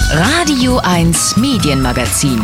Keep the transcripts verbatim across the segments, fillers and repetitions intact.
Radio eins Medienmagazin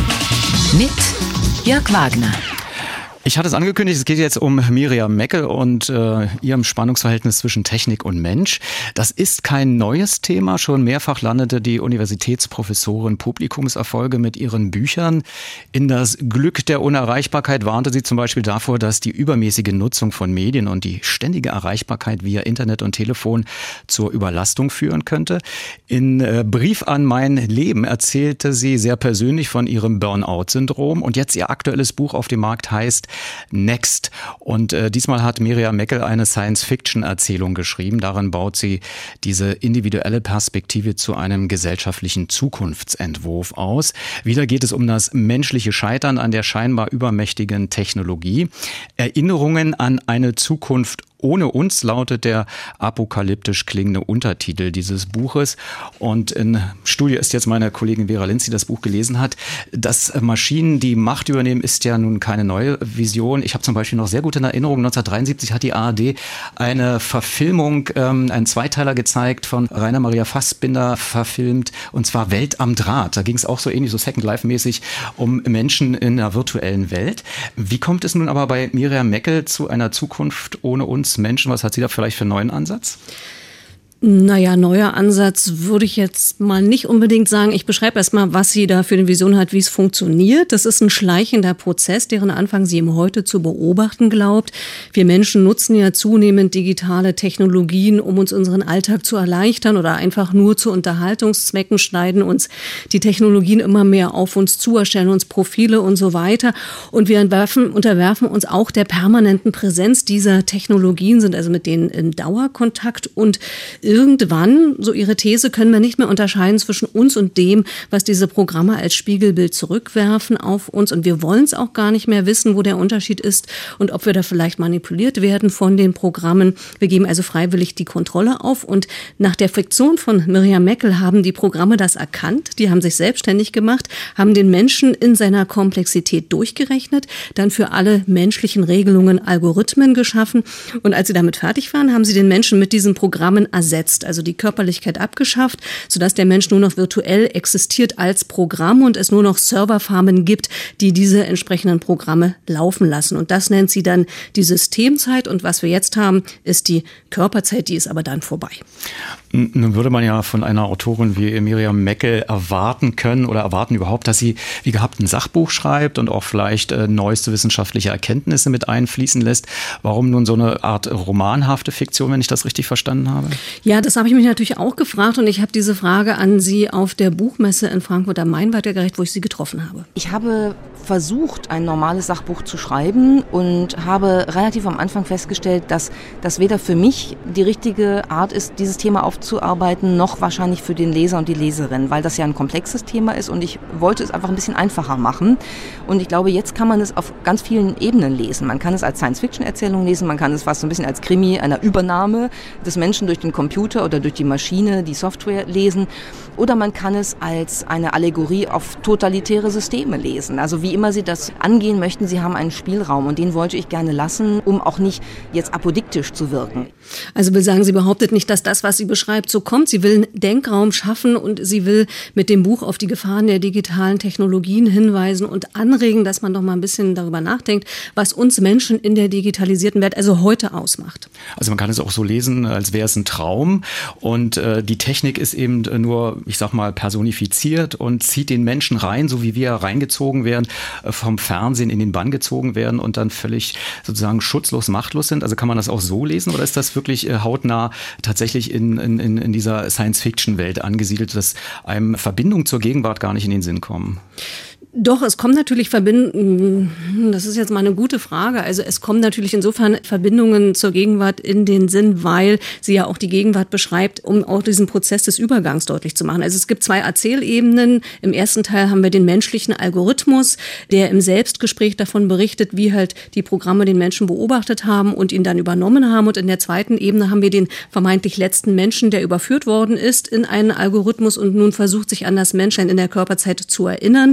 mit Jörg Wagner. Ich hatte es angekündigt, es geht jetzt um Miriam Meckel und äh, ihrem Spannungsverhältnis zwischen Technik und Mensch. Das ist kein neues Thema. Schon mehrfach landete die Universitätsprofessorin Publikumserfolge mit ihren Büchern. In das Glück der Unerreichbarkeit warnte sie zum Beispiel davor, dass die übermäßige Nutzung von Medien und die ständige Erreichbarkeit via Internet und Telefon zur Überlastung führen könnte. In äh, Brief an mein Leben erzählte sie sehr persönlich von ihrem Burnout-Syndrom und jetzt ihr aktuelles Buch auf dem Markt heißt Next. Und äh, diesmal hat Miriam Meckel eine Science-Fiction-Erzählung geschrieben. Darin baut sie diese individuelle Perspektive zu einem gesellschaftlichen Zukunftsentwurf aus. Wieder geht es um das menschliche Scheitern an der scheinbar übermächtigen Technologie. Erinnerungen an eine Zukunft ohne uns lautet der apokalyptisch klingende Untertitel dieses Buches. Und im Studio ist jetzt meine Kollegin Vera Linz, die das Buch gelesen hat. Dass Maschinen die Macht übernehmen, ist ja nun keine neue Vision. Ich habe zum Beispiel noch sehr gut in Erinnerung, neunzehnhundertdreiundsiebzig hat die A R D eine Verfilmung, ähm, einen Zweiteiler gezeigt, von Rainer Maria Fassbinder verfilmt, und zwar Welt am Draht. Da ging es auch so ähnlich, so Second Life-mäßig, um Menschen in einer virtuellen Welt. Wie kommt es nun aber bei Miriam Meckel zu einer Zukunft ohne uns Menschen? Was hat sie da vielleicht für einen neuen Ansatz? Naja, neuer Ansatz würde ich jetzt mal nicht unbedingt sagen. Ich beschreibe erst mal, was sie da für eine Vision hat, wie es funktioniert. Das ist ein schleichender Prozess, deren Anfang sie im Heute zu beobachten glaubt. Wir Menschen nutzen ja zunehmend digitale Technologien, um uns unseren Alltag zu erleichtern oder einfach nur zu Unterhaltungszwecken, schneiden uns die Technologien immer mehr auf uns zu, erstellen uns Profile und so weiter. Und wir entwerfen, unterwerfen uns auch der permanenten Präsenz dieser Technologien, sind also mit denen in Dauerkontakt, und irgendwann, so ihre These, können wir nicht mehr unterscheiden zwischen uns und dem, was diese Programme als Spiegelbild zurückwerfen auf uns. Und wir wollen es auch gar nicht mehr wissen, wo der Unterschied ist und ob wir da vielleicht manipuliert werden von den Programmen. Wir geben also freiwillig die Kontrolle auf. Und nach der Fiktion von Miriam Meckel haben die Programme das erkannt. Die haben sich selbstständig gemacht, haben den Menschen in seiner Komplexität durchgerechnet, dann für alle menschlichen Regelungen Algorithmen geschaffen. Und als sie damit fertig waren, haben sie den Menschen mit diesen Programmen ersetzt. Also die Körperlichkeit abgeschafft, sodass der Mensch nur noch virtuell existiert als Programm und es nur noch Serverfarmen gibt, die diese entsprechenden Programme laufen lassen. Und das nennt sie dann die Systemzeit. Und was wir jetzt haben, ist die Körperzeit, die ist aber dann vorbei. Nun würde man ja von einer Autorin wie Miriam Meckel erwarten können oder erwarten überhaupt, dass sie wie gehabt ein Sachbuch schreibt und auch vielleicht äh, neueste wissenschaftliche Erkenntnisse mit einfließen lässt. Warum nun so eine Art romanhafte Fiktion, wenn ich das richtig verstanden habe? Ja, das habe ich mich natürlich auch gefragt, und ich habe diese Frage an Sie auf der Buchmesse in Frankfurt am Main weitergereicht, wo ich Sie getroffen habe. Ich habe versucht, ein normales Sachbuch zu schreiben und habe relativ am Anfang festgestellt, dass das weder für mich die richtige Art ist, dieses Thema aufzuarbeiten, noch wahrscheinlich für den Leser und die Leserin, weil das ja ein komplexes Thema ist und ich wollte es einfach ein bisschen einfacher machen. Und ich glaube, jetzt kann man es auf ganz vielen Ebenen lesen. Man kann es als Science-Fiction-Erzählung lesen, man kann es fast so ein bisschen als Krimi einer Übernahme des Menschen durch den Computer oder durch die Maschine, die Software lesen. Oder man kann es als eine Allegorie auf totalitäre Systeme lesen. Also wie immer Sie das angehen möchten, Sie haben einen Spielraum und den wollte ich gerne lassen, um auch nicht jetzt apodiktisch zu wirken. Also will sagen, sie behauptet nicht, dass das, was sie beschreibt, so kommt. Sie will einen Denkraum schaffen und sie will mit dem Buch auf die Gefahren der digitalen Technologien hinweisen und anregen, dass man doch mal ein bisschen darüber nachdenkt, was uns Menschen in der digitalisierten Welt also heute ausmacht. Also man kann es auch so lesen, als wäre es ein Traum und äh, die Technik ist eben nur, ich sag mal, personifiziert und zieht den Menschen rein, so wie wir reingezogen werden, äh, vom Fernsehen in den Bann gezogen werden und dann völlig sozusagen schutzlos, machtlos sind. Also kann man das auch so lesen oder ist das wirklich äh, hautnah tatsächlich in, in, in dieser Science-Fiction-Welt angesiedelt, dass einem Verbindungen zur Gegenwart gar nicht in den Sinn kommen? Doch, es kommen natürlich Verbindungen, das ist jetzt mal eine gute Frage, also es kommen natürlich insofern Verbindungen zur Gegenwart in den Sinn, weil sie ja auch die Gegenwart beschreibt, um auch diesen Prozess des Übergangs deutlich zu machen. Also es gibt zwei Erzählebenen. Im ersten Teil haben wir den menschlichen Algorithmus, der im Selbstgespräch davon berichtet, wie halt die Programme den Menschen beobachtet haben und ihn dann übernommen haben. Und in der zweiten Ebene haben wir den vermeintlich letzten Menschen, der überführt worden ist in einen Algorithmus und nun versucht, sich an das Menschsein in der Körperzeit zu erinnern.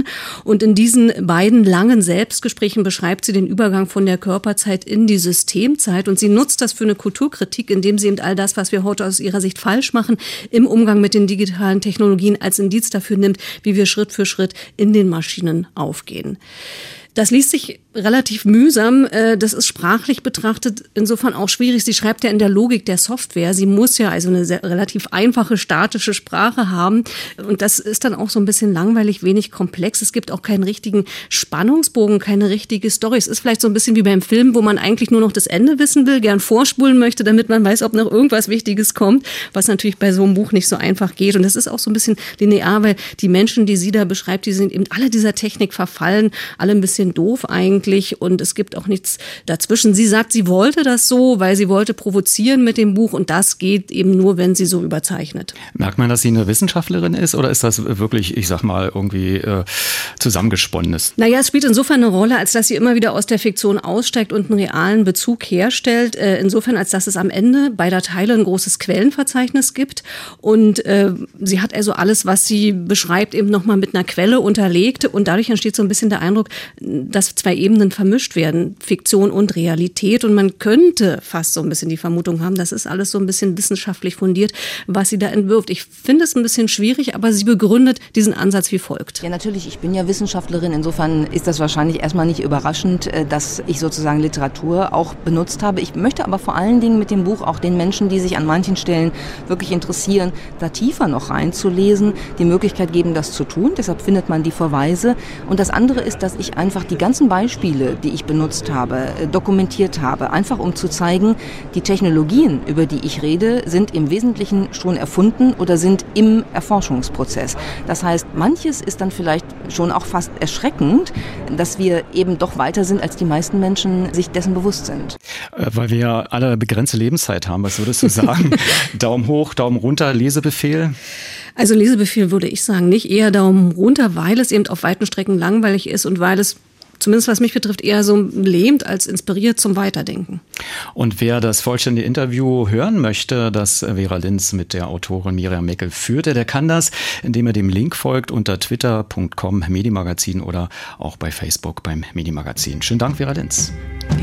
Und in diesen beiden langen Selbstgesprächen beschreibt sie den Übergang von der Körperzeit in die Systemzeit. Und sie nutzt das für eine Kulturkritik, indem sie eben all das, was wir heute aus ihrer Sicht falsch machen, im Umgang mit den digitalen Technologien als Indiz dafür nimmt, wie wir Schritt für Schritt in den Maschinen aufgehen. Das liest sich relativ mühsam. Das ist sprachlich betrachtet insofern auch schwierig. Sie schreibt ja in der Logik der Software. Sie muss ja also eine sehr, relativ einfache statische Sprache haben. Und das ist dann auch so ein bisschen langweilig, wenig komplex. Es gibt auch keinen richtigen Spannungsbogen, keine richtige Story. Es ist vielleicht so ein bisschen wie beim Film, wo man eigentlich nur noch das Ende wissen will, gern vorspulen möchte, damit man weiß, ob noch irgendwas Wichtiges kommt, was natürlich bei so einem Buch nicht so einfach geht. Und das ist auch so ein bisschen linear, weil die Menschen, die sie da beschreibt, die sind eben alle dieser Technik verfallen, alle ein bisschen doof eigentlich und es gibt auch nichts dazwischen. Sie sagt, sie wollte das so, weil sie wollte provozieren mit dem Buch und das geht eben nur, wenn sie so überzeichnet. Merkt man, dass sie eine Wissenschaftlerin ist oder ist das wirklich, ich sag mal, irgendwie äh, zusammengesponnenes? Naja, es spielt insofern eine Rolle, als dass sie immer wieder aus der Fiktion aussteigt und einen realen Bezug herstellt. Äh, insofern, als dass es am Ende beider Teile ein großes Quellenverzeichnis gibt und äh, sie hat also alles, was sie beschreibt, eben nochmal mit einer Quelle unterlegt und dadurch entsteht so ein bisschen der Eindruck, dass zwei Ebenen vermischt werden, Fiktion und Realität. Und man könnte fast so ein bisschen die Vermutung haben, das ist alles so ein bisschen wissenschaftlich fundiert, was sie da entwirft. Ich finde es ein bisschen schwierig, aber sie begründet diesen Ansatz wie folgt. Ja, natürlich, ich bin ja Wissenschaftlerin. Insofern ist das wahrscheinlich erstmal nicht überraschend, dass ich sozusagen Literatur auch benutzt habe. Ich möchte aber vor allen Dingen mit dem Buch auch den Menschen, die sich an manchen Stellen wirklich interessieren, da tiefer noch reinzulesen, die Möglichkeit geben, das zu tun. Deshalb findet man die Verweise. Und das andere ist, dass ich einfach die ganzen Beispiele, die ich benutzt habe, dokumentiert habe, einfach um zu zeigen, die Technologien, über die ich rede, sind im Wesentlichen schon erfunden oder sind im Erforschungsprozess. Das heißt, manches ist dann vielleicht schon auch fast erschreckend, dass wir eben doch weiter sind, als die meisten Menschen sich dessen bewusst sind. Weil wir ja alle begrenzte Lebenszeit haben, was würdest du sagen? Daumen hoch, Daumen runter, Lesebefehl? Also Lesebefehl würde ich sagen, nicht eher Daumen runter, weil es eben auf weiten Strecken langweilig ist und weil es zumindest was mich betrifft, eher so lähmt als inspiriert zum Weiterdenken. Und wer das vollständige Interview hören möchte, das Vera Linz mit der Autorin Miriam Meckel führte, der kann das, indem er dem Link folgt unter twitter punkt com Medienmagazin oder auch bei Facebook beim Medienmagazin. Schönen Dank, Vera Linz.